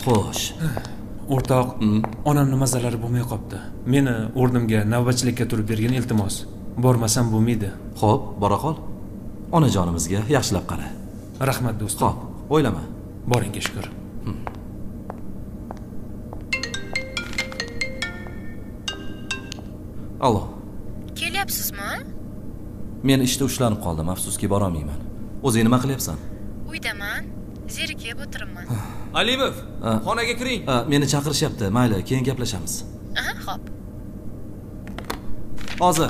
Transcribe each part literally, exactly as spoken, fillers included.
Xo'sh. O'rtoq, onamning mazalari bo'lmay qopti. Meni o'rnimga navbatchilikka turib bergan iltimos. Bormasam bo'lmaydi. Xo'p, bora qol. Onajonimizga yaxshilab qara. Rahmat do'stim. Xo'p, o'ylama. Boringga shukr. Allo. Kelyapsizmi? Men ishda ushlanib qoldim, afsuski bora olmayman. O'zing nima qilyapsan? Uydaman. Zerikib o'tiribman. Alimov, xonaga kiring. Meni chaqirishyapti. Mayli, keyin gaplashamiz. Aha, xo'p. Hozir.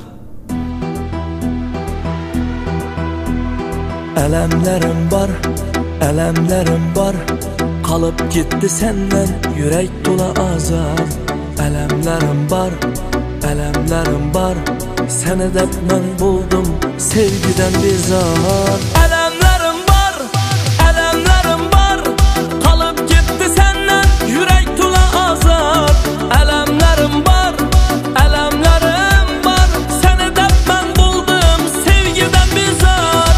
Alamlarim bor, alamlarim bor. Qolib ketdi sendan yurak to'la azab. Alamlarim bor, alamlarim bor. Seni deb men bo'ldim sevgidan bezor. Alamlarim bor, alamlarim bor. Qolib ketdi sendan yurak to'la azab. Alamlarim bor, alamlarim bor. Seni deb men bo'ldim sevgidan bezor.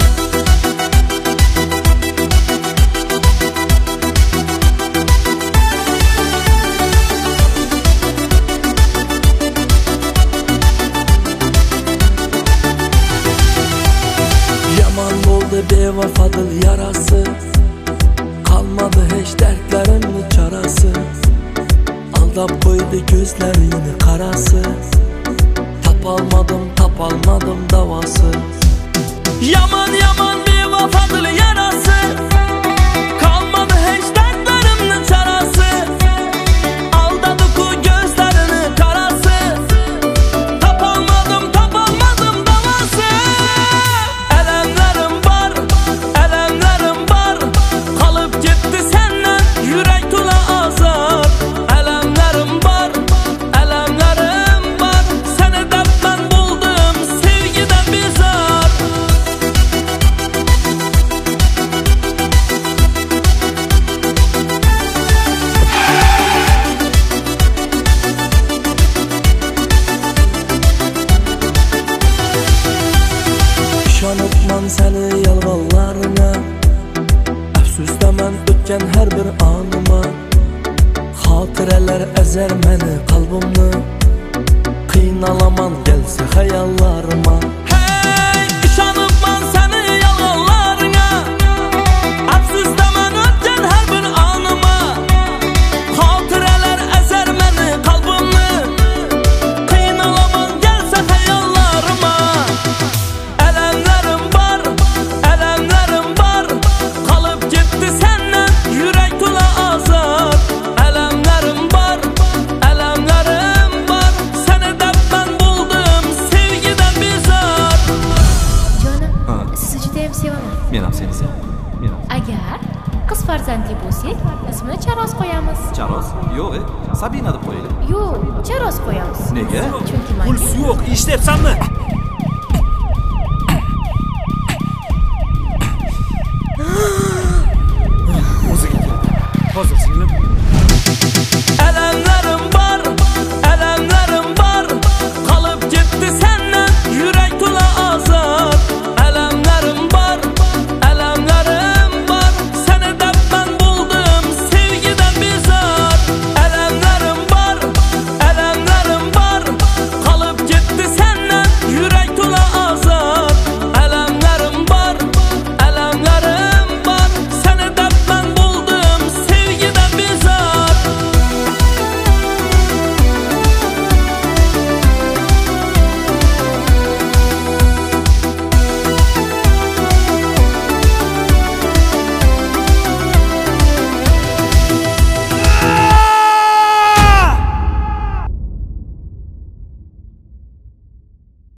Yaman bo'ldi bevafadil yarası. Qalmadı hech dardlarimni chorasi. Aldab qo'ydi ko'zlaringni qarasi. Tapolmadim, tapolmadim davosi. Yaman yaman bevafadil yarası. Qalmadı hech dardlarimni chorasi. Aldadi ku gözlerini qarasi. Tapolmadim, tapolmadim davosi. Alamlarim bor, alamlarim bor. Qolib ketdi sendan yurak to'la azor. Alamlarim bor, alamlarim bor. Seni deb men bo'ldim sevgidan bezor. Ishonibman seni yolg'onlarına. Afsusdaman o'tgan har bir onima. Xotiralar azar meni qalbimni. Qiynalaman kelsa xayollarima. Hey, ishonibman seni yolg'onlarına. Afsusdaman o'tgan har bir onima. Xotiralar azar meni qalbimni. Qiynalaman kelsa xayollarima. Alamlarim bor, alamlarim bor. Qolib ketdi sendan yurak to'la azor. Alamlarim bor, alamlarim bor. Seni deb men bo'ldim sevgidan bezor. Jonim, sizni juda ham sevaman. Men ham seni sevaman. Men ham. Agar qiz farzandli bo'lsak, ismini Charoz qo'yamiz. Charoz? Yo'q, Sabina deb qo'yaylik. Yo'q, Charoz qo'yamiz. Nega? Chunki menga Puls yo'q, eshityapsanmi?